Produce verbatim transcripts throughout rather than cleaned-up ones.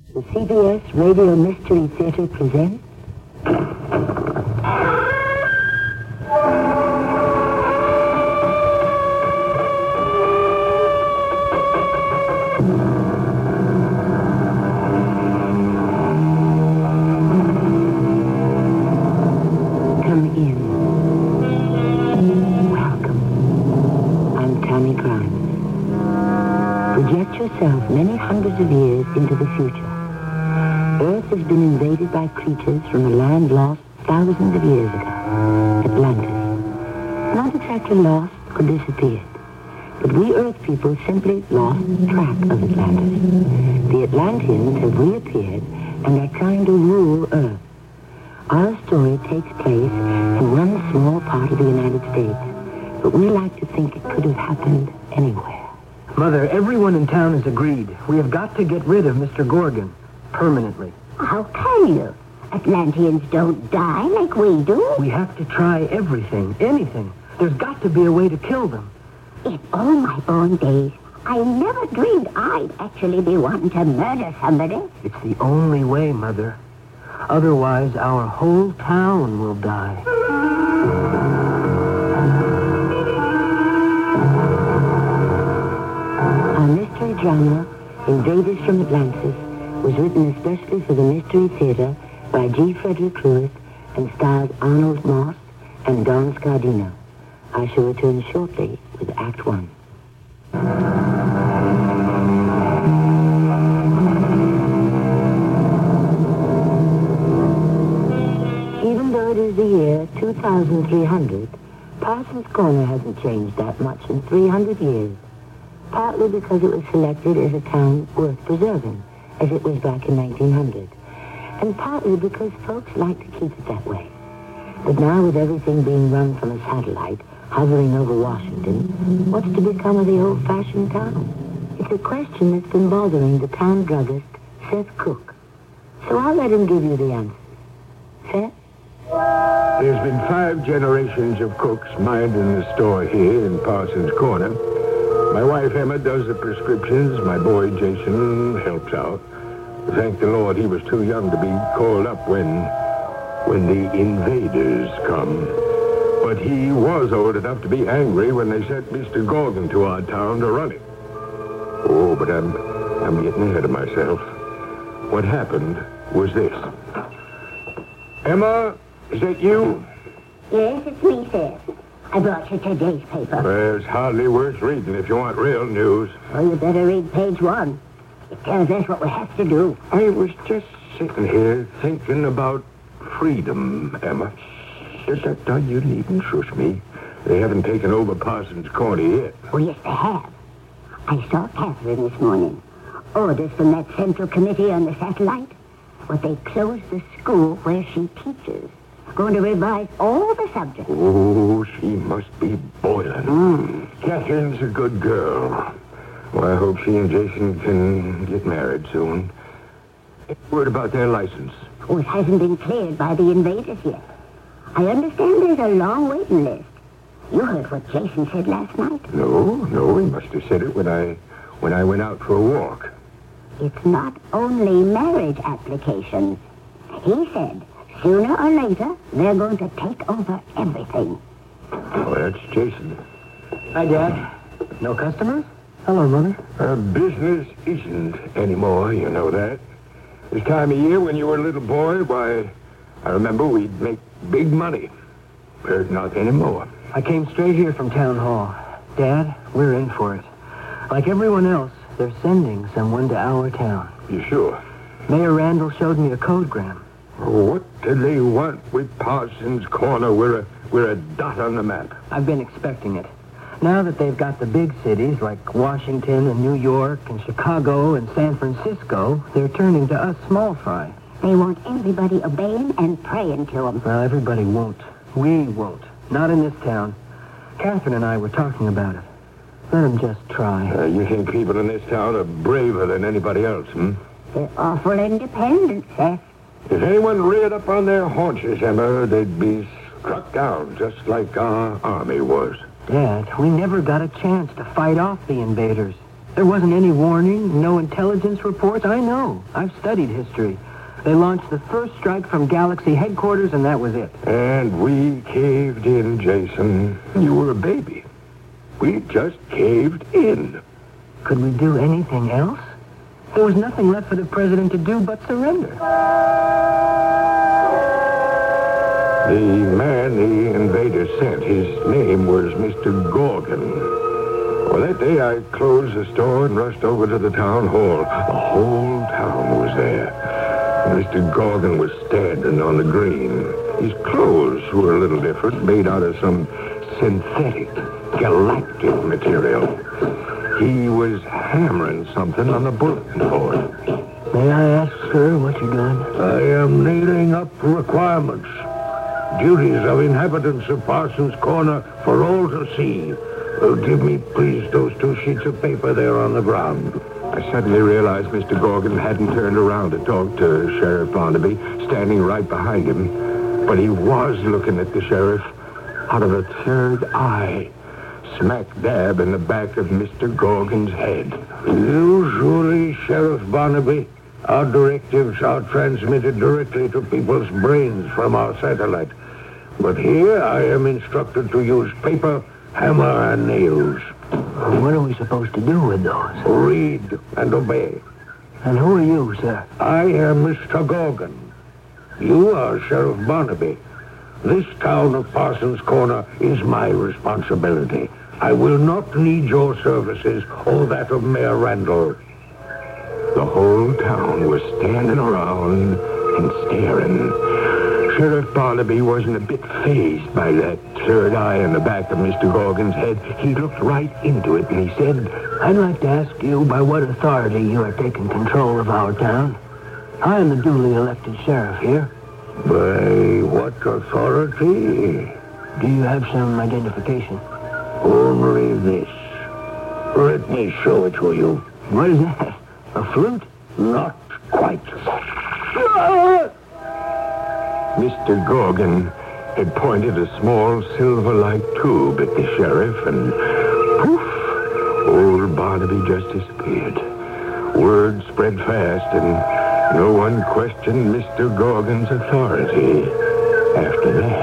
The C B S Radio Mystery Theater presents... Come in. Welcome. I'm Tammy Grimes. Project yourself many hundreds of years into the future. Earth has been invaded by creatures from a land lost thousands of years ago, Atlantis. Not exactly lost or disappeared, but we Earth people simply lost track of Atlantis. The Atlanteans have reappeared and are trying to rule Earth. Our story takes place in one small part of the United States, but we like to think it could have happened anywhere. Mother, everyone in town has agreed. We have got to get rid of Mister Gorgon. Permanently. How can you? Atlanteans don't die like we do. We have to try everything, anything. There's got to be a way to kill them. In all my born days, I never dreamed I'd actually be wanting to murder somebody. It's the only way, Mother. Otherwise, our whole town will die. Our mystery drama, Invaders from Atlantis, was written especially for the Mystery Theater by G. Frederick Lewis and stars Arnold Moss and Don Scardino. I shall return shortly with Act One. Even though it is the year two thousand three hundred, Parsons Corner hasn't changed that much in three hundred years, partly because it was selected as a town worth preserving, as it was back in nineteen hundred, and partly because folks like to keep it that way. But now, with everything being run from a satellite hovering over Washington, what's to become of the old-fashioned town? It's a question that's been bothering the town druggist, Seth Cook. So I'll let him give you the answers. Seth? There's been five generations of cooks minding the store here in Parsons Corner. My wife, Emma, does the prescriptions. My boy, Jason, helps out. Thank the Lord he was too young to be called up when, when the invaders come. But he was old enough to be angry when they sent Mister Gorgon to our town to run it. Oh, but I'm, I'm getting ahead of myself. What happened was this. Emma, is that you? Yes, it's me, Seth. I brought you today's paper. Well, it's hardly worth reading if you want real news. Oh, you better read page one. It tells us what we have to do. I was just sitting here thinking about freedom, Emma. That, that, you needn't shush me. They haven't taken over Parsons Corner yet. Oh, yes, they have. I saw Catherine this morning. Orders from that Central Committee on the satellite. But they closed the school where she teaches. Going to revise all the subjects. Oh, she must be boiling. Mm. Catherine's a good girl. Well, I hope she and Jason can get married soon. Word about their license. Oh, it hasn't been cleared by the invaders yet. I understand there's a long waiting list. You heard what Jason said last night? No, no, he must have said it when I, when I went out for a walk. It's not only marriage applications. He said sooner or later, they're going to take over everything. Oh, that's Jason. Hi, Dad. No customers? Hello, Mother. Uh, business isn't anymore, you know that. This time of year when you were a little boy, why, I remember we'd make big money. But not anymore. I came straight here from town hall. Dad, we're in for it. Like everyone else, they're sending someone to our town. You sure? Mayor Randall showed me a codegram. What do they want with Parsons Corner? We're a, we're a dot on the map. I've been expecting it. Now that they've got the big cities like Washington and New York and Chicago and San Francisco, they're turning to us small fry. They want everybody obeying and praying to them. Well, everybody won't. We won't. Not in this town. Catherine and I were talking about it. Let them just try. Uh, you think people in this town are braver than anybody else, hmm? They're awful independent, Seth. If anyone reared up on their haunches, Emma, they'd be struck down just like our army was. Dad, we never got a chance to fight off the invaders. There wasn't any warning, no intelligence reports. I know. I've studied history. They launched the first strike from Galaxy headquarters, and that was it. And we caved in, Jason. You were a baby. We just caved in. Could we do anything else? There was nothing left for the president to do but surrender. The man the invader sent, his name was Mister Gorgon. Well, that day I closed the store and rushed over to the town hall. The whole town was there. Mister Gorgon was standing on the green. His clothes were a little different, made out of some synthetic, galactic material. He was hammering something on the bulletin board. May I ask, sir, what you're doing? I am nailing up requirements. Duties of inhabitants of Parsons Corner for all to see. Uh, give me, please, those two sheets of paper there on the ground. I suddenly realized Mister Gorgon hadn't turned around to talk to Sheriff Barnaby, standing right behind him. But he was looking at the sheriff out of a third eye, smack dab in the back of Mister Gorgon's head. Usually, Sheriff Barnaby, our directives are transmitted directly to people's brains from our satellite. But here I am instructed to use paper, hammer, and nails. What are we supposed to do with those? Read and obey. And who are you, sir? I am Mister Gorgon. You are Sheriff Barnaby. This town of Parsons Corner is my responsibility. I will not need your services or that of Mayor Randall. The whole town was standing around and staring. Sheriff Barnaby wasn't a bit fazed by that third eye in the back of Mister Gorgon's head. He looked right into it and he said, I'd like to ask you by what authority you are taking control of our town. I am the duly elected sheriff here. By what authority? Do you have some identification? Only this. Let me show it to you. What is that? A flute? Not quite. Mister Gorgon had pointed a small silver-like tube at the sheriff, and poof, old Barnaby just disappeared. Word spread fast, and no one questioned Mister Gorgon's authority after that.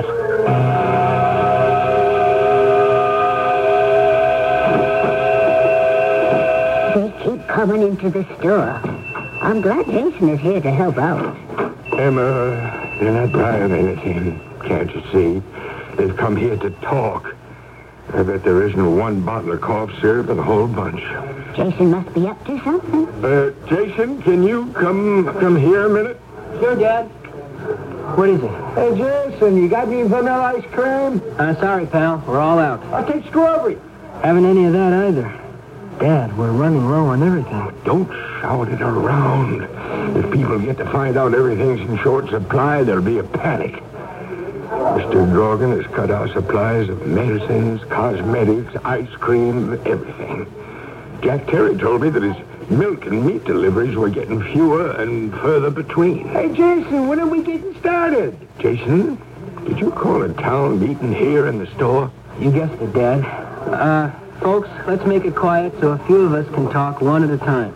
They keep coming into the store. I'm glad Jason is here to help out. Emma, they're not buying anything, can't you see? They've come here to talk. I bet there isn't one bottle of cough syrup in the whole bunch. Jason must be up to something. Uh, Jason, can you come come here a minute? Sure, Dad. What is it? Hey, Jason, you got any vanilla ice cream? Uh, sorry, pal. We're all out. I'll take strawberry. Haven't any of that either. Dad, we're running low on everything. Don't shout it around. If people get to find out everything's in short supply, there'll be a panic. Mister Gorgon has cut our supplies of medicines, cosmetics, ice cream, everything. Jack Terry told me that his milk and meat deliveries were getting fewer and further between. Hey, Jason, when are we getting started? Jason, did you call a town meeting here in the store? You guessed it, Dad. Uh, folks, let's make it quiet so a few of us can talk one at a time.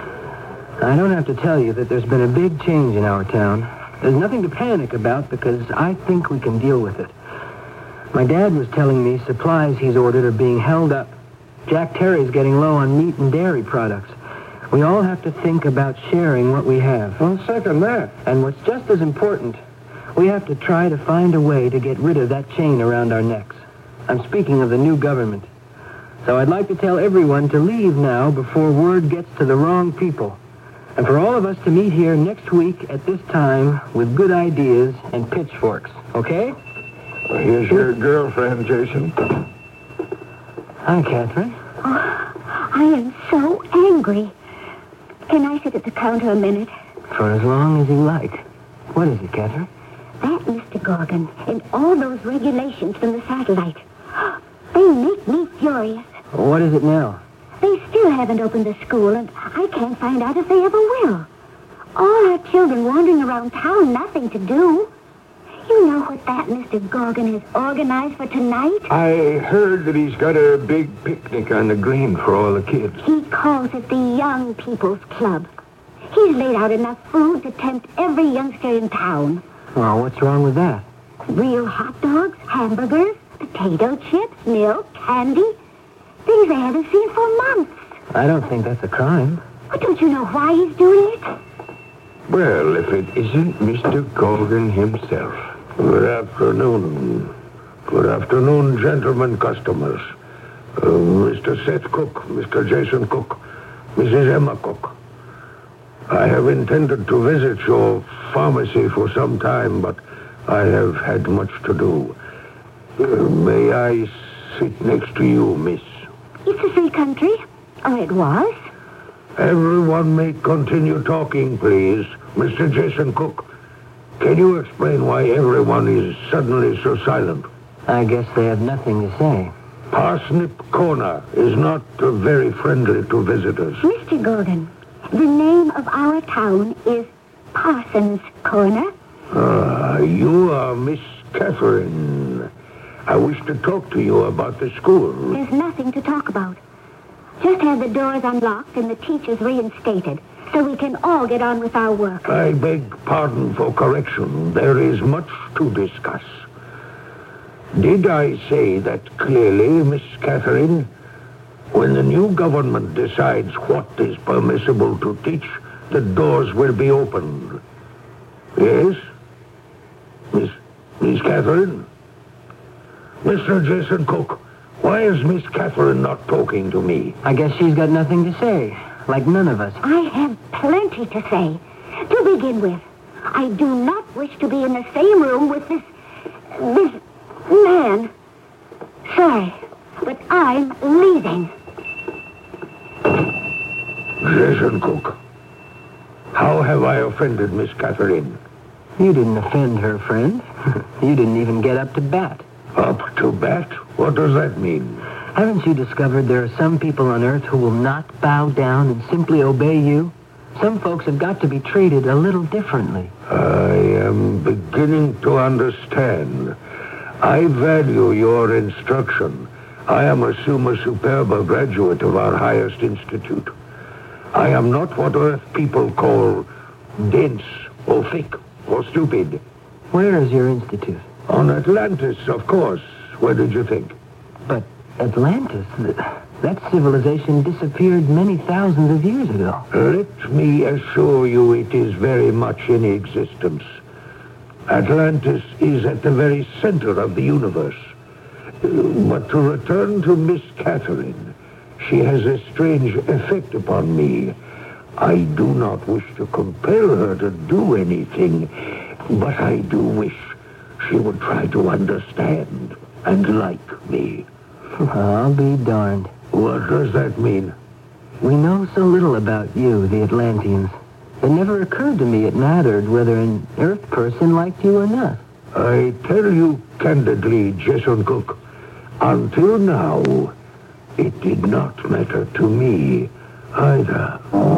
I don't have to tell you that there's been a big change in our town. There's nothing to panic about because I think we can deal with it. My dad was telling me supplies he's ordered are being held up. Jack Terry's getting low on meat and dairy products. We all have to think about sharing what we have. Well, second that. And what's just as important, we have to try to find a way to get rid of that chain around our necks. I'm speaking of the new government. So I'd like to tell everyone to leave now before word gets to the wrong people. And for all of us to meet here next week at this time with good ideas and pitchforks. Okay? Well, here's your girlfriend, Jason. Hi, Catherine. Oh, I am so angry. Can I sit at the counter a minute? For as long as you like. What is it, Catherine? That Mister Gorgon and all those regulations from the satellite. They make me furious. What is it now? They still haven't opened the school, and I can't find out if they ever will. All our children wandering around town, nothing to do. You you know what that Mister Gorgon has organized for tonight? I heard that he's got a big picnic on the green for all the kids. He calls it the Young People's Club. He's laid out enough food to tempt every youngster in town. Well, what's wrong with that? Real hot dogs, hamburgers, potato chips, milk, candy. Things I haven't seen for months. I don't think that's a crime. But don't you know why he's doing it? Well, if it isn't Mister Gorgon himself. Good afternoon. Good afternoon, gentlemen customers. Uh, Mister Seth Cook, Mister Jason Cook, Missus Emma Cook. I have intended to visit your pharmacy for some time, but I have had much to do. Uh, may I sit next to you, miss? It's a free country. Oh, it was? Everyone may continue talking, please. Mister Jason Cook, can you explain why everyone is suddenly so silent? I guess they have nothing to say. Parsnip Corner is not uh, very friendly to visitors. Mister Gorgon, the name of our town is Parsons Corner. Ah, you are Miss Catherine. I wish to talk to you about the school. There's nothing to talk about. Just have the doors unlocked and the teachers reinstated, so we can all get on with our work. I beg pardon for correction. There is much to discuss. Did I say that clearly, Miss Catherine? When the new government decides what is permissible to teach, the doors will be opened. Yes? Miss... Miss Catherine? Mister Jason Cook, why is Miss Catherine not talking to me? I guess she's got nothing to say, like none of us. I have plenty to say. To begin with, I do not wish to be in the same room with this... this man. Sorry, but I'm leaving. Jason Cook, how have I offended Miss Catherine? You didn't offend her, friend. You didn't even get up to bat. Up to bat? What does that mean? Haven't you discovered there are some people on Earth who will not bow down and simply obey you? Some folks have got to be treated a little differently. I am beginning to understand. I value your instruction. I am a summa superba graduate of our highest institute. I am not what Earth people call dense or thick or stupid. Where is your institute? On Atlantis, of course. Where did you think? But Atlantis, th- that civilization disappeared many thousands of years ago. Let me assure you it is very much in existence. Atlantis is at the very center of the universe. Uh, But to return to Miss Catherine, she has a strange effect upon me. I do not wish to compel her to do anything, but I do wish she would try to understand and like me. I'll be darned. What does that mean? We know so little about you, the Atlanteans. It never occurred to me it mattered whether an Earth person liked you or not. I tell you candidly, Jason Cook, until now, it did not matter to me either.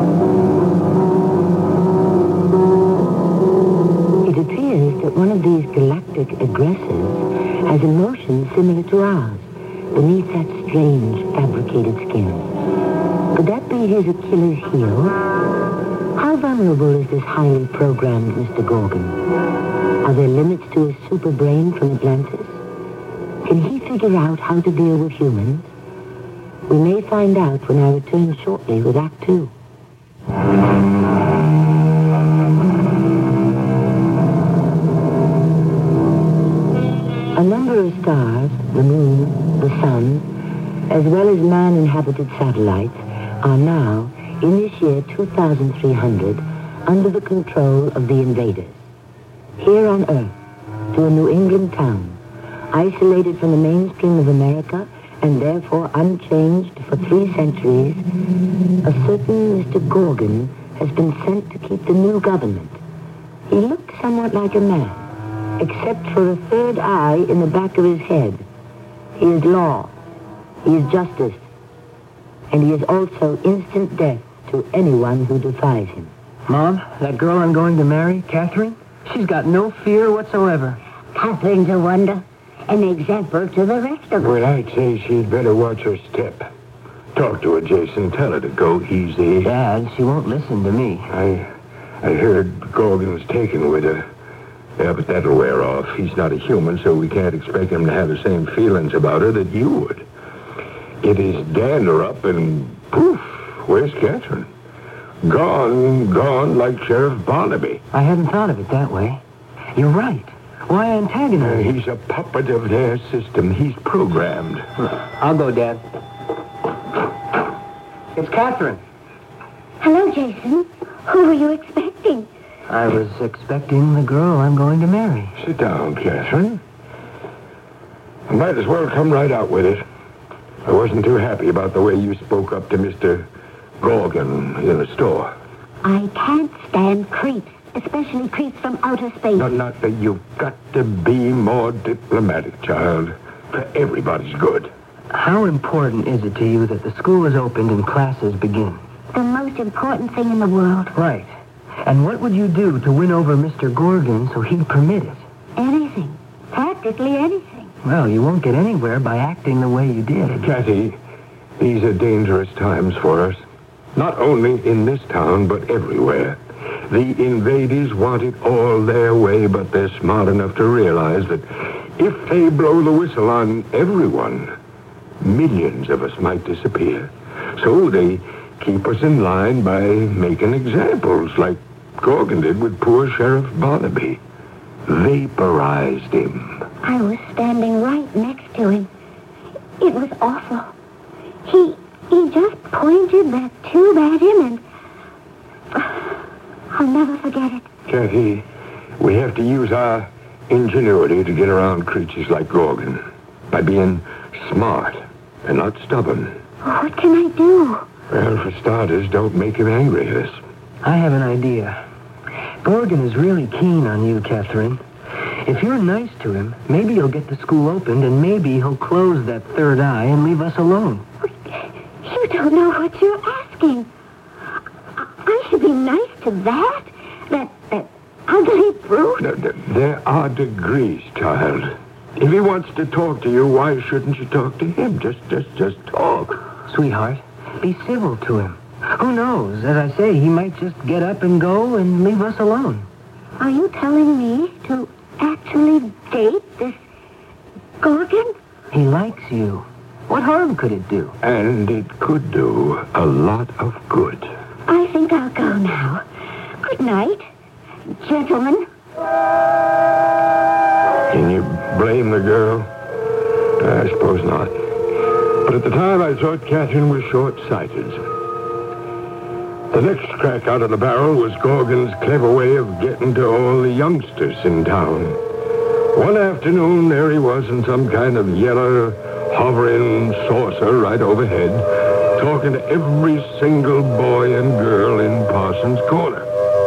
It appears that one of these galactic aggressors has emotions similar to ours beneath that strange fabricated skin. Could that be his Achilles heel? How vulnerable is this highly programmed Mister Gorgon? Are there limits to his super brain from Atlantis? Can he figure out how to deal with humans? We may find out when I return shortly with Act Two. A number of stars, the moon, the sun, as well as man-inhabited satellites, are now, in this year two thousand three hundred, under the control of the invaders. Here on Earth, to a New England town, isolated from the mainstream of America and therefore unchanged for three centuries, a certain Mister Gorgon has been sent to keep the new government. He looked somewhat like a man, except for a third eye in the back of his head. He is law, he is justice, and he is also instant death to anyone who defies him. Mom, that girl I'm going to marry, Catherine, she's got no fear whatsoever. Catherine's a wonder. An example to the rest of us. Well, I'd say she'd better watch her step. Talk to her, Jason. Tell her to go easy. Dad, she won't listen to me. I I heard Gorgon's taken with her. Yeah, but that'll wear off. He's not a human, so we can't expect him to have the same feelings about her that you would. It is dander up and poof, where's Catherine? Gone, gone like Sheriff Barnaby. I hadn't thought of it that way. You're right. Why Uh, antagonize him? he's a puppet of their system. He's programmed. I'll go, Dad. It's Catherine. Hello, Jason. Who were you expecting? I was expecting the girl I'm going to marry. Sit down, Catherine. I might as well come right out with it. I wasn't too happy about the way you spoke up to Mister Gorgon in the store. I can't stand creeps, especially creeps from outer space. Not, not that you've got to be more diplomatic, child. For everybody's good. How important is it to you that the school is opened and classes begin? The most important thing in the world. Right. And what would you do to win over Mister Gorgon so he'd permit it? Anything. Practically anything. Well, you won't get anywhere by acting the way you did. Cathy, these are dangerous times for us. Not only in this town, but everywhere. The invaders want it all their way, but they're smart enough to realize that if they blow the whistle on everyone, millions of us might disappear. So they keep us in line by making examples, like Gorgon did with poor Sheriff Barnaby. Vaporized him. I was standing right next to him. It was awful. He he just pointed that tube at him and... I'll never forget it. Cathy, we have to use our ingenuity to get around creatures like Gorgon. By being smart and not stubborn. What can I do? Well, for starters, don't make him angry at us. I have an idea. Gorgon is really keen on you, Catherine. If you're nice to him, maybe he'll get the school opened and maybe he'll close that third eye and leave us alone. You don't know what you're asking. I, I should be nice to that? That, that ugly brute? There, there- there are degrees, child. If he wants to talk to you, why shouldn't you talk to him? Just, just, just talk. Sweetheart, be civil to him. Who knows? As I say, he might just get up and go and leave us alone. Are you telling me to actually date this Gorgon? He likes you. What harm could it do? And it could do a lot of good. I think I'll go now. Good night, gentlemen. Can you blame the girl? I suppose not. But at the time, I thought Catherine was short-sighted. The next crack out of the barrel was Gorgon's clever way of getting to all the youngsters in town. One afternoon, there he was in some kind of yellow, hovering saucer right overhead, talking to every single boy and girl in Parsons Corner.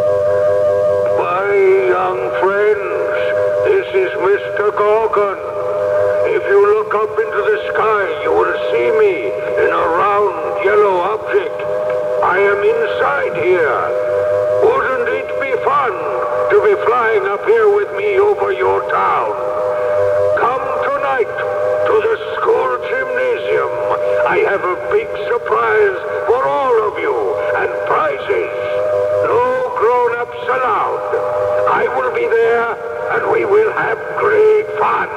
My young friends, this is Mister Gorgon. If you look up into the sky, you will see me in a round yellow object. I am inside here. Wouldn't it be fun to be flying up here with me over your town? Come tonight to the school gymnasium. I have a big surprise for all of you and prizes. No grown-ups allowed. I will be there and we will have great fun.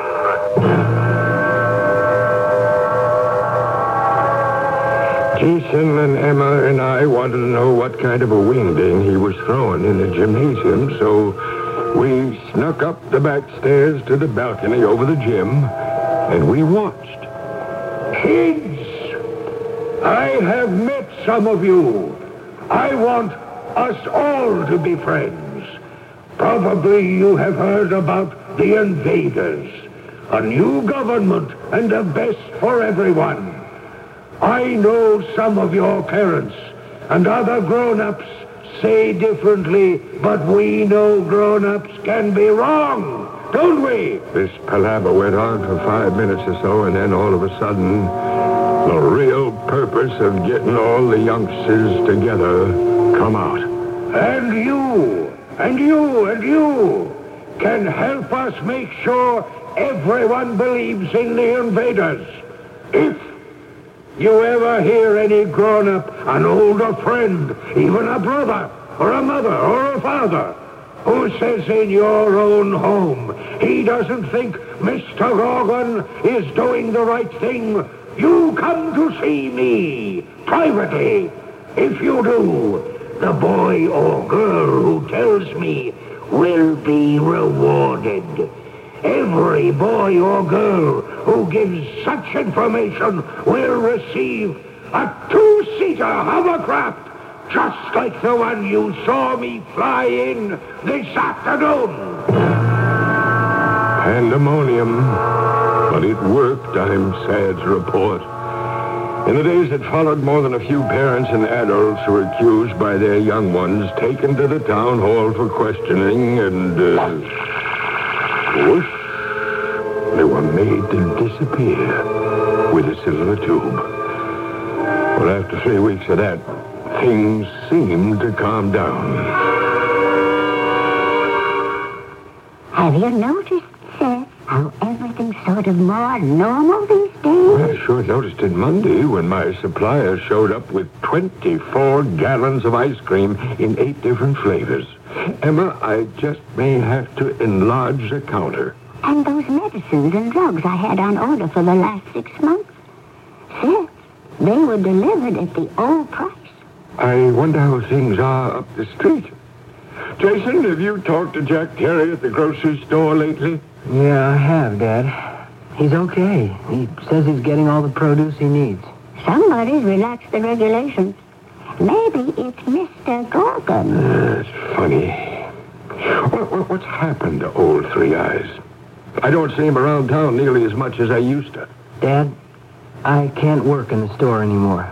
Jason and Emma and I wanted to know what kind of a wingding he was throwing in the gymnasium, so we snuck up the back stairs to the balcony over the gym, and we watched. Kids, I have met some of you. I want us all to be friends. Probably you have heard about the invaders. A new government and the best for everyone. I know some of your parents and other grown-ups say differently, but we know grown-ups can be wrong, don't we? This palaver went on for five minutes or so, and then all of a sudden, the real purpose of getting all the youngsters together come out. And you, and you, and you. can help us make sure everyone believes in the invaders. If you ever hear any grown-up, an older friend, even a brother, or a mother, or a father, who says in your own home he doesn't think Mister Gorgon is doing the right thing, you come to see me privately. If you do, the boy or girl who tells me will be rewarded. Every boy or girl who gives such information will receive a two-seater hovercraft just like the one you saw me fly in this afternoon. Pandemonium. But it worked, I'm sad to report. In the days that followed, more than a few parents and adults were accused by their young ones, taken to the town hall for questioning, and, uh, whoosh, they were made to disappear with a silver tube. Well, after three weeks of that, things seemed to calm down. Have you noticed, Seth, how everything's sort of more normal these days? Well, I sure noticed it Monday when my supplier showed up with twenty-four gallons of ice cream in eight different flavors. Emma, I just may have to enlarge the counter. And those medicines and drugs I had on order for the last six months? Seth, they were delivered at the old price. I wonder how things are up the street. Jason, have you talked to Jack Terry at the grocery store lately? Yeah, I have, Dad. He's okay. He says he's getting all the produce he needs. Somebody's relaxed the regulations. Maybe it's Mister Gorgon. That's funny. What, what, what's happened to old Three Eyes? I don't see him around town nearly as much as I used to. Dad, I can't work in the store anymore.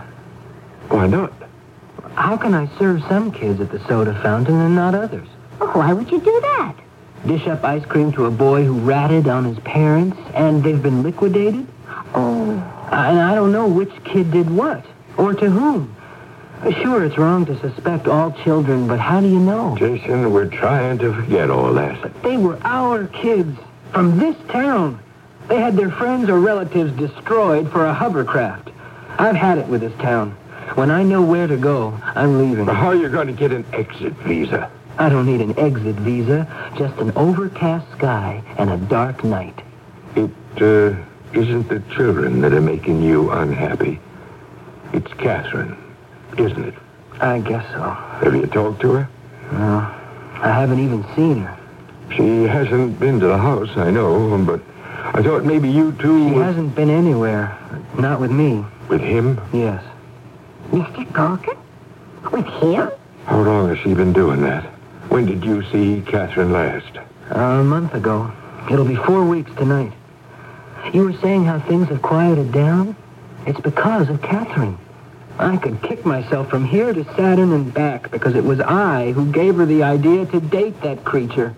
Why not? How can I serve some kids at the soda fountain and not others? Why would you do that? Dish up ice cream to a boy who ratted on his parents and they've been liquidated? Oh. And I don't know which kid did what, or to whom. Sure, it's wrong to suspect all children, but how do you know? Jason, we're trying to forget all that. But they were our kids, from this town. They had their friends or relatives destroyed for a hovercraft. I've had it with this town. When I know where to go, I'm leaving. How are you going to get an exit visa? I don't need an exit visa, just an overcast sky and a dark night. It, uh, isn't the children that are making you unhappy. It's Catherine, isn't it? I guess so. Have you talked to her? No, I haven't even seen her. She hasn't been to the house, I know, but I thought maybe you two... She would... hasn't been anywhere. Not with me. With him? Yes. Mister Gorgon? With him? How long has she been doing that? When did you see Catherine last? Uh, a month ago. It'll be four weeks tonight. You were saying how things have quieted down? It's because of Catherine. I could kick myself from here to Saturn and back because it was I who gave her the idea to date that creature.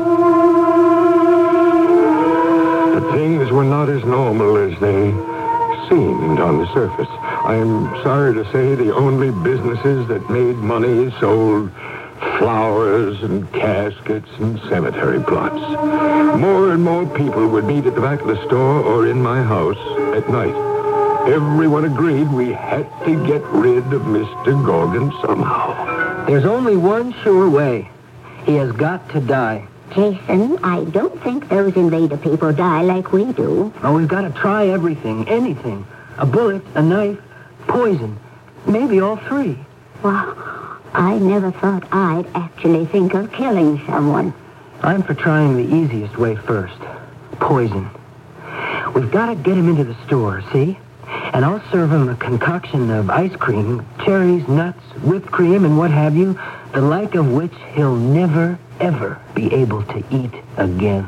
But things were not as normal as they seemed on the surface. I'm sorry to say the only businesses that made money sold flowers and caskets and cemetery plots. More and more people would meet at the back of the store or in my house at night. Everyone agreed we had to get rid of Mister Gorgon somehow. There's only one sure way. He has got to die. Jason, I don't think those invader people die like we do. Oh, we've got to try everything, anything. A bullet, a knife, poison. Maybe all three. Well, I never thought I'd actually think of killing someone. I'm for trying the easiest way first. Poison. We've got to get him into the store, see? And I'll serve him a concoction of ice cream, cherries, nuts, whipped cream, and what have you, the like of which he'll never, ever be able to eat again.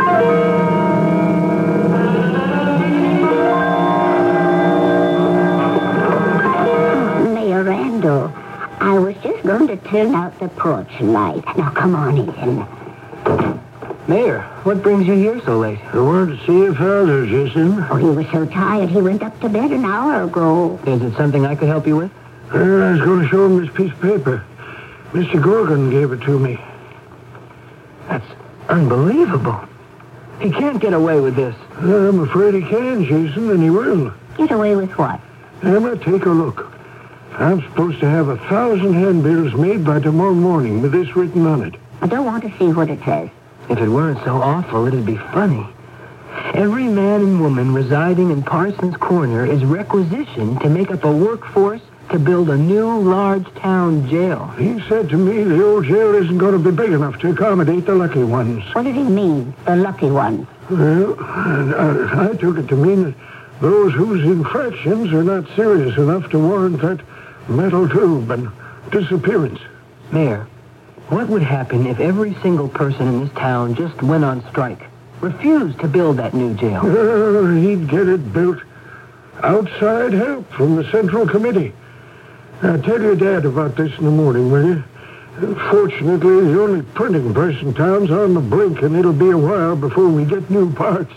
Mayor Randall, I was just going to turn out the porch light. Now, come on in. Mayor, what brings you here so late? I wanted to see your father, Jason. Oh, he was so tired he went up to bed an hour ago. Is it something I could help you with? Well, I was going to show him this piece of paper. Mister Gorgon gave it to me. That's Unbelievable. He can't get away with this. I'm afraid he can, Jason, and he will. Get away with what? Emma, take a look. I'm supposed to have a thousand handbills made by tomorrow morning with this written on it. I don't want to see what it says. If it weren't so awful, it'd be funny. Every man and woman residing in Parsons Corner is requisitioned to make up a workforce to build a new large town jail. He said to me the old jail isn't going to be big enough to accommodate the lucky ones. What did he mean, the lucky ones? Well, I, I took it to mean that those whose infractions are not serious enough to warrant that metal tube and disappearance. Mayor, what would happen if every single person in this town just went on strike? Refused to build that new jail? Uh, he'd get it built. Outside help from the Central Committee. Now, tell your dad about this in the morning, will you? Fortunately, the only printing press in town's on the blink, and it'll be a while before we get new parts.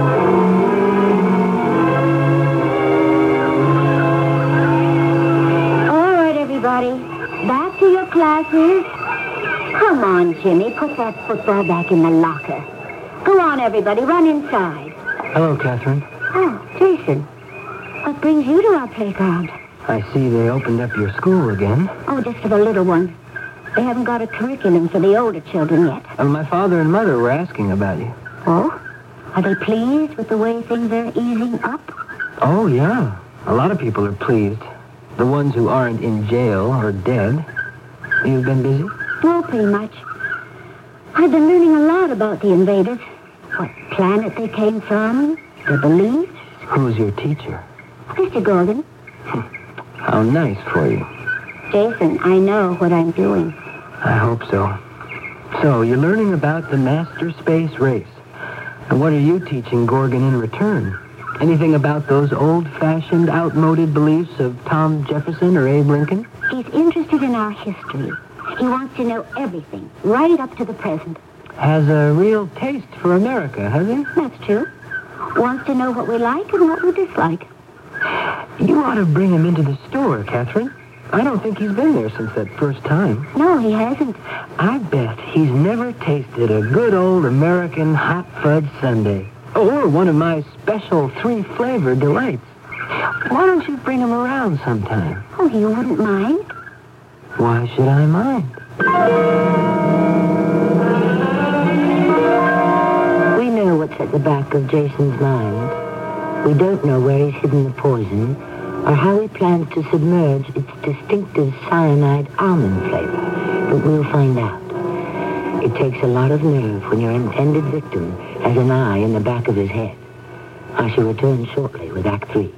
All right, everybody. Back to your classes. Come on, Jimmy. Put that football back in the locker. Go on, everybody. Run inside. Hello, Catherine. Oh, Jason. What brings you to our playground? I see they opened up your school again. Oh, just for the little ones. They haven't got a curriculum for the older children yet. Uh, my father and mother were asking about you. Oh? Are they pleased with the way things are easing up? Oh, yeah. A lot of people are pleased. The ones who aren't in jail or dead. You've been busy? Well, pretty much. I've been learning a lot about the invaders. What planet they came from, their beliefs. Who's your teacher? Mister Gordon. How nice for you. Jason, I know what I'm doing. I hope so. So, you're learning about the master space race. And what are you teaching Gorgon in return? Anything about those old-fashioned, outmoded beliefs of Tom Jefferson or Abe Lincoln? He's interested in our history. He wants to know everything, right up to the present. Has a real taste for America, has he? That's true. Wants to know what we like and what we dislike. You ought to bring him into the store, Catherine. I don't think he's been there since that first time. No, he hasn't. I bet he's never tasted a good old American hot fudge sundae. Or one of my special three-flavored delights. Why don't you bring him around sometime? Oh, you wouldn't mind? Why should I mind? We know what's at the back of Jason's mind. We don't know where he's hidden the poison or how he plans to submerge its distinctive cyanide almond flavor, but we'll find out. It takes a lot of nerve when your intended victim has an eye in the back of his head. I shall return shortly with Act Three.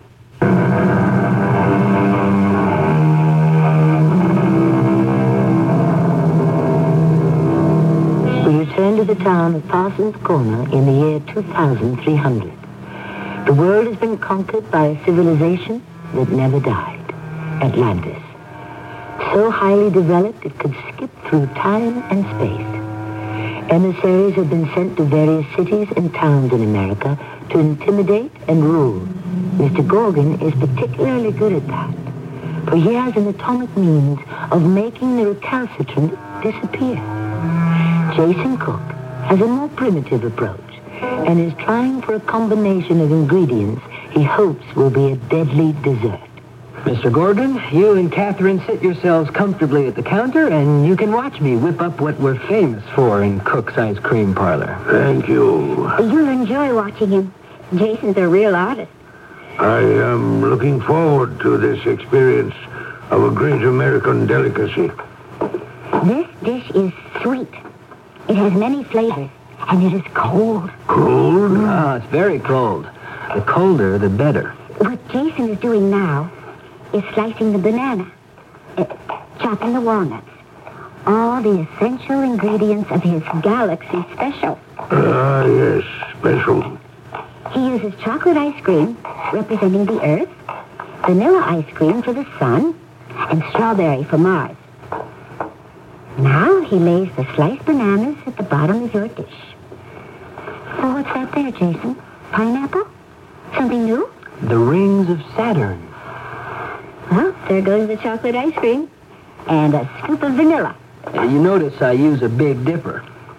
We return to the town of Parsons Corner in the year two thousand three hundred. The world has been conquered by a civilization that never died, Atlantis. So highly developed it could skip through time and space. Emissaries have been sent to various cities and towns in America to intimidate and rule. Mister Gorgon is particularly good at that, for he has an atomic means of making the recalcitrant disappear. Jason Cook has a more primitive approach and is trying for a combination of ingredients he hopes will be a deadly dessert. Mister Gorgon, you and Catherine sit yourselves comfortably at the counter, and you can watch me whip up what we're famous for in Cook's Ice Cream Parlor. Thank you. You'll enjoy watching him. Jason's a real artist. I am looking forward to this experience of a great American delicacy. This dish is sweet. It has many flavors, and it is cold. Cold? Ah, it's very cold. The colder, the better. What Jason is doing now is slicing the banana, uh, chopping the walnuts, all the essential ingredients of his Galaxy Special. Ah, yes, special. He uses chocolate ice cream, representing the Earth, vanilla ice cream for the Sun, and strawberry for Mars. Now he lays the sliced bananas at the bottom of your dish. So what's that there, Jason? Pineapple? Something new? The rings of Saturn. Well, there goes the chocolate ice cream. And a scoop of vanilla. Uh, you notice I use a Big Dipper.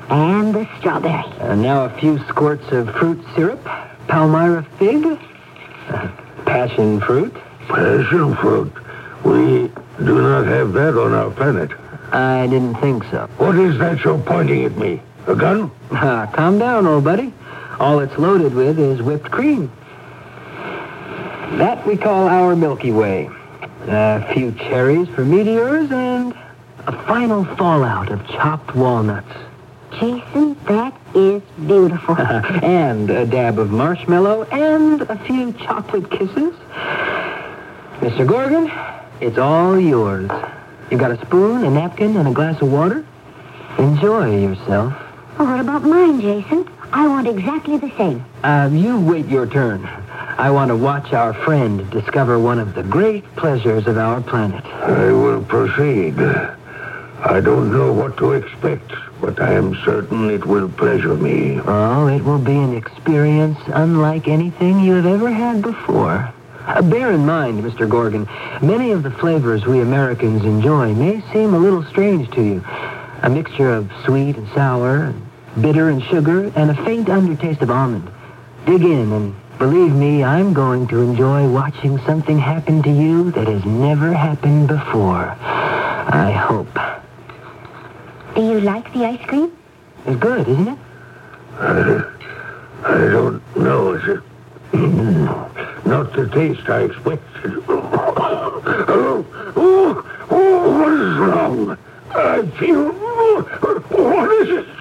And the strawberry. And now a few squirts of fruit syrup. Palmyra fig. Uh, passion fruit. Passion fruit? We do not have that on our planet. I didn't think so. What is that you're pointing at me? A gun? Ah, calm down, old buddy. All it's loaded with is whipped cream. That we call our Milky Way. A few cherries for meteors and a final fallout of chopped walnuts. Jason, that is beautiful. And a dab of marshmallow and a few chocolate kisses. Mister Gorgon, it's all yours. You got a spoon, a napkin, and a glass of water? Enjoy yourself. Well, what about mine, Jason? I want exactly the same. Uh, you wait your turn. I want to watch our friend discover one of the great pleasures of our planet. I will proceed. I don't know what to expect, but I am certain it will pleasure me. Oh, it will be an experience unlike anything you have ever had before. Uh, bear in mind, Mister Gorgon, many of the flavors we Americans enjoy may seem a little strange to you. A mixture of sweet and sour, and bitter and sugar, and a faint undertaste of almond. Dig in, and believe me, I'm going to enjoy watching something happen to you that has never happened before. I hope. Do you like the ice cream? It's good, isn't it? I, I don't know. Is it not the taste I expected? Oh, oh, oh, what is wrong? I feel... What is it?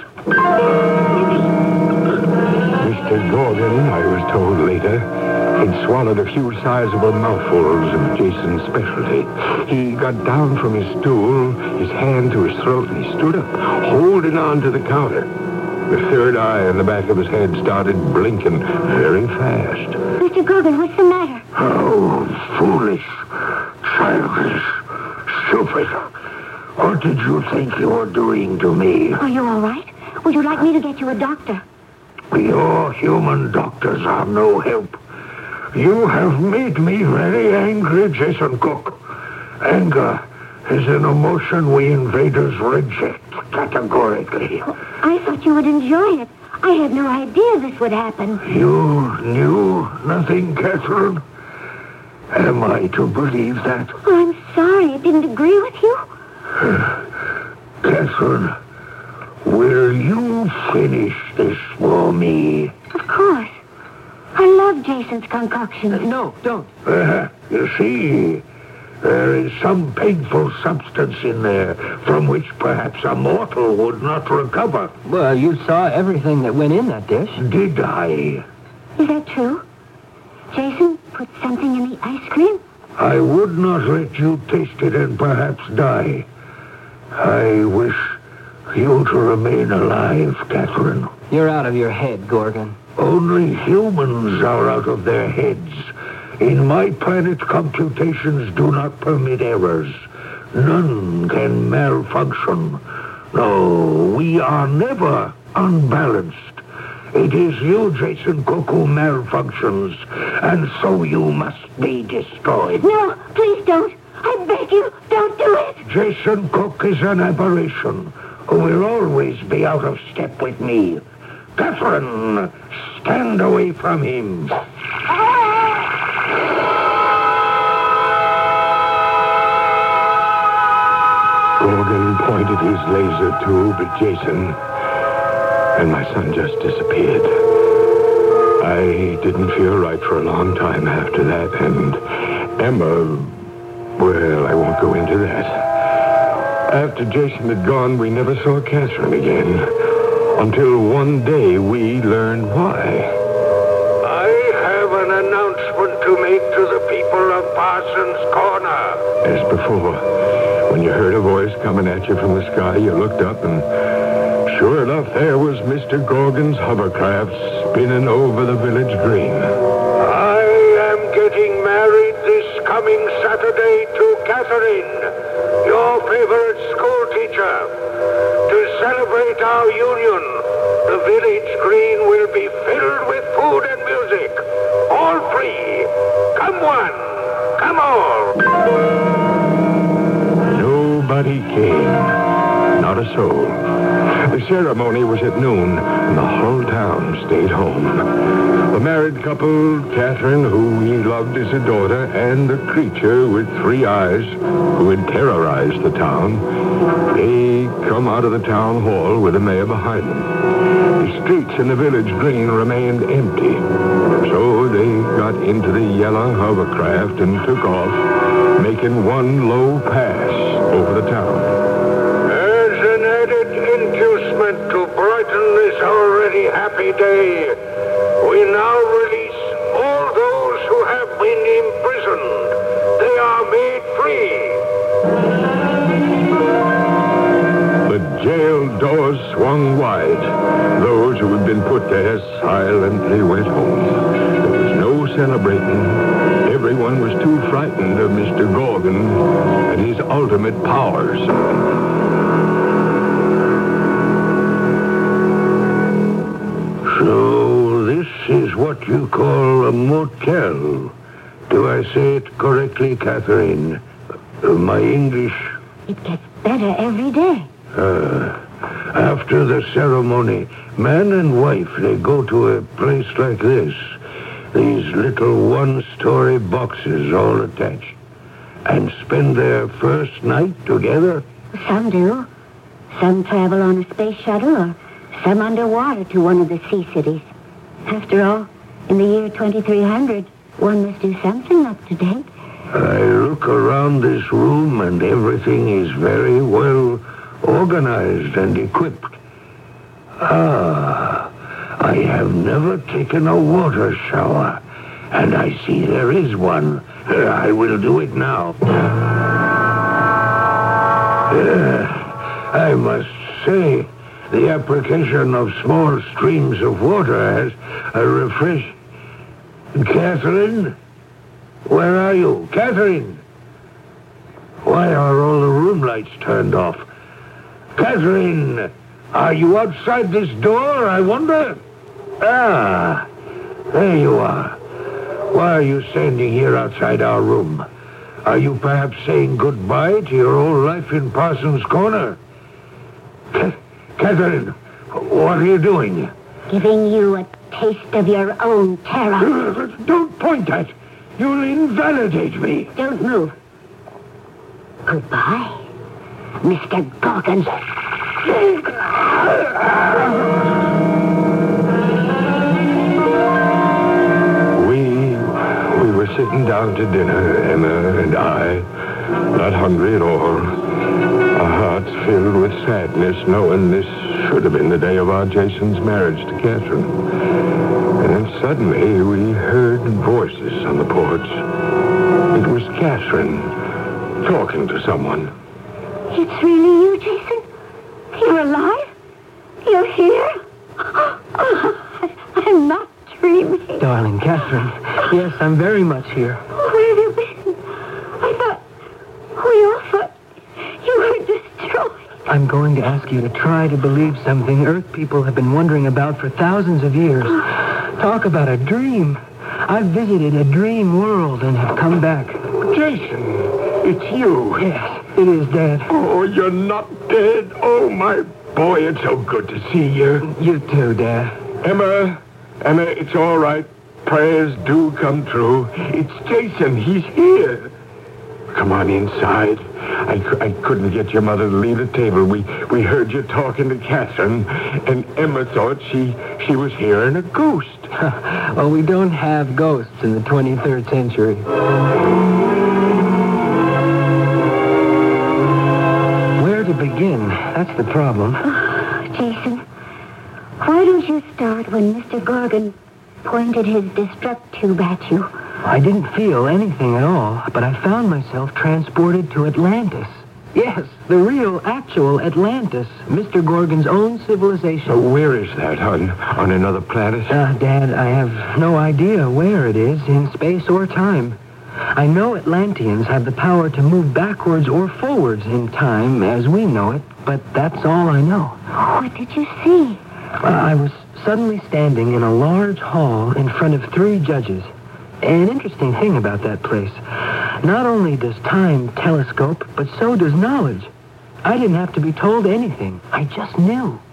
Mister Gorgon, I was told later, had swallowed a few sizable mouthfuls of Jason's specialty. He got down from his stool, his hand to his throat, and he stood up, holding on to the counter. The third eye on the back of his head started blinking very fast. Mister Gorgon, what's the matter? Oh, foolish, childish, stupid. What did you think you were doing to me? Are you all right? Would you like me to get you a doctor? Your human doctors are no help. You have made me very angry, Jason Cook. Anger is an emotion we invaders reject categorically. I thought you would enjoy it. I had no idea this would happen. You knew nothing, Catherine? Am I to believe that? Oh, I'm sorry. I didn't agree with you. Catherine, will you finish this for me? Of course. I love Jason's concoction. Uh, no, don't. Uh, you see, there is some painful substance in there from which perhaps a mortal would not recover. Well, you saw everything that went in that dish. Did I? Is that true? Jason put something in the ice cream? I would not let you taste it and perhaps die. I wish you to remain alive, Catherine. You're out of your head, Gorgon. Only humans are out of their heads. In my planet, computations do not permit errors. None can malfunction. No, we are never unbalanced. It is you, Jason Cook, who malfunctions, and so you must be destroyed. No, please don't. I beg you, don't do it. Jason Cook is an aberration who will always be out of step with me. Catherine, stand away from him. Gorgon pointed his laser tube at Jason, and my son just disappeared. I didn't feel right for a long time after that, and Emma, well, I won't go into that. After Jason had gone, we never saw Catherine again, until one day we learned why. I have an announcement to make to the people of Parsons Corner. As before, when you heard a voice coming at you from the sky, you looked up, and sure enough, there was Mister Gorgon's hovercraft spinning over the village green. I am getting married this coming Saturday to Catherine, your favorite school teacher. To celebrate our union, the village green will be filled with food and music. All free. Come one, come all. Nobody came. Not a soul. The ceremony was at noon, and the whole town stayed home. The married couple, Catherine, who he loved as a daughter, and the creature with three eyes, who had terrorized the town, they come out of the town hall with the mayor behind them. The streets in the village green remained empty, so they got into the yellow hovercraft and took off, making one low pass over the town. To brighten this already happy day, we now release all those who have been imprisoned. They are made free. The jail doors swung wide. Those who had been put there silently went home. There was no celebrating. Everyone was too frightened of Mister Gorgon and his ultimate powers. So this is what you call a motel. Do I say it correctly, Catherine? Uh, my English? It gets better every day. Uh, after the ceremony, man and wife, they go to a place like this. These little one-story boxes all attached. And spend their first night together? Some do. Some travel on a space shuttle or some underwater to one of the sea cities. After all, in the year twenty-three hundred, one must do something up to date. I look around this room and everything is very well organized and equipped. Ah, I have never taken a water shower, and I see there is one. Uh, I will do it now. Uh, I must say, the application of small streams of water has a refresh... Catherine? Where are you? Catherine? Why are all the room lights turned off? Catherine! Are you outside this door, I wonder? Ah, there you are. Why are you standing here outside our room? Are you perhaps saying goodbye to your old life in Parsons Corner? Catherine, what are you doing? Giving you a taste of your own terror. Don't point at. You'll invalidate me. Don't move. Goodbye, Mister Gorgon. We, we were sitting down to dinner, Emma and I, not hungry at all. Our hearts filled with sadness, knowing this should have been the day of our Jason's marriage to Catherine. And then suddenly we heard voices on the porch. It was Catherine talking to someone. It's really you, Jason? You're alive? You're here? Oh, I'm not dreaming. Darling Catherine, yes, I'm very much here. Where have you been? I thought... We all thought you were destroyed. I'm going to ask you to try to believe something Earth people have been wondering about for thousands of years. Talk about a dream. I've visited a dream world and have come back. Jason, it's you. Yes, it is, Dad. Oh, you're not dead. Oh, my boy, it's so good to see you. You too, Dad. Emma, Emma, it's all right. Prayers do come true. It's Jason. He's here. Come on inside. I, I couldn't get your mother to leave the table. We we heard you talking to Catherine, and Emma thought she she was hearing a ghost. Well, we don't have ghosts in the twenty-third century. Where to begin? That's the problem. Jason, why don't you start when Mister Gorgon pointed his destruct tube at you? I didn't feel anything at all, but I found myself transported to Atlantis. Yes, the real, actual Atlantis, Mister Gorgon's own civilization. So where is that, on, on another planet? Uh, Dad, I have no idea where it is in space or time. I know Atlanteans have the power to move backwards or forwards in time as we know it, but that's all I know. What did you see? Uh, I was suddenly standing in a large hall in front of three judges. An interesting thing about that place. Not only does time telescope, but so does knowledge. I didn't have to be told anything. I just knew.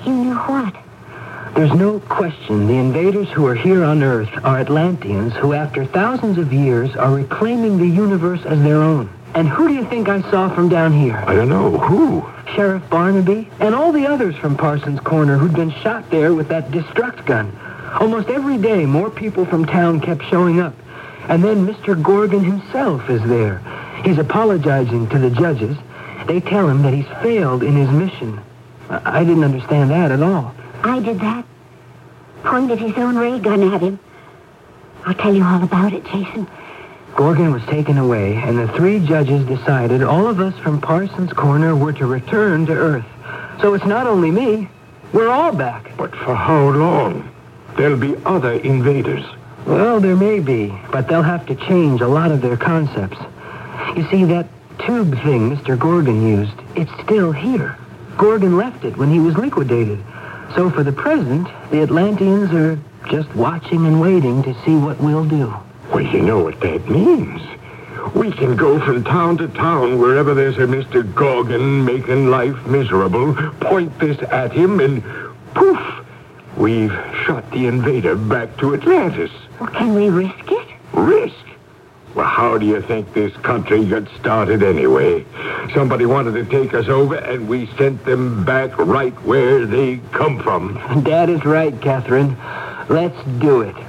You knew what? There's no question the invaders who are here on Earth are Atlanteans who, after thousands of years, are reclaiming the universe as their own. And who do you think I saw from down here? I don't know. Who? Sheriff Barnaby and all the others from Parsons Corner who'd been shot there with that destruct gun. Almost every day, more people from town kept showing up. And then Mister Gorgon himself is there. He's apologizing to the judges. They tell him that he's failed in his mission. I, I didn't understand that at all. I did that. Pointed his own ray gun at him. I'll tell you all about it, Jason. Gorgon was taken away, and the three judges decided all of us from Parsons Corner were to return to Earth. So it's not only me. We're all back. But for how long? There'll be other invaders. Well, there may be, but they'll have to change a lot of their concepts. You see, that tube thing Mister Gorgon used, it's still here. Gorgon left it when he was liquidated. So for the present, the Atlanteans are just watching and waiting to see what we'll do. Well, you know what that means. We can go from town to town wherever there's a Mister Gorgon making life miserable, point this at him, and poof, we've shot the invader back to Atlantis. Well, can we risk it? Risk? Well, how do you think this country got started anyway? Somebody wanted to take us over, and we sent them back right where they come from. Dad is right, Catherine. Let's do it.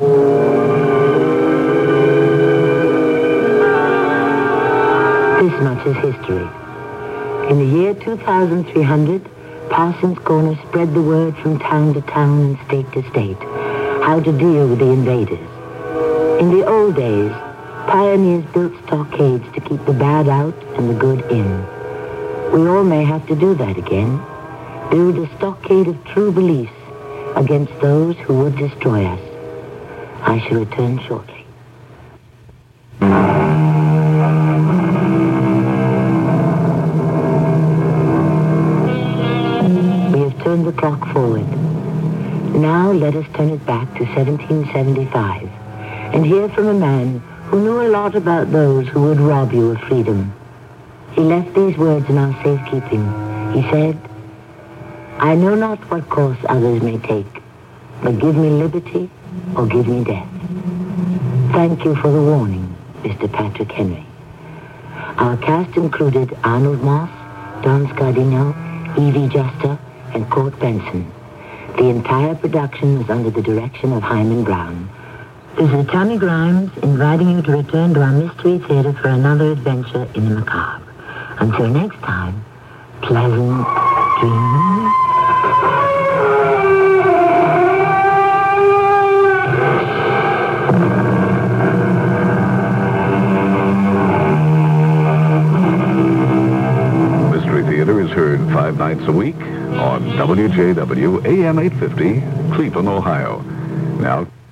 This much is history. In the year two thousand three hundred, Parsons Corner spread the word from town to town and state to state how to deal with the invaders. In the old days, pioneers built stockades to keep the bad out and the good in. We all may have to do that again. Build a stockade of true beliefs against those who would destroy us. I shall return shortly. We have turned the clock forward. Now let us turn it back to seventeen seventy-five and hear from a man who knew a lot about those who would rob you of freedom. He left these words in our safekeeping. He said, "I know not what course others may take, but give me liberty or give me death." Thank you for the warning, Mister Patrick Henry. Our cast included Arnold Moss, Don Scardino, Evie Juster, and Court Benson. The entire production was under the direction of Hyman Brown. This is Tommy Grimes inviting you to return to our Mystery Theater for another adventure in the macabre. Until next time, pleasant dreams. Mystery Theater is heard five nights a week on W J W A M eight fifty, Cleveland, Ohio. Now...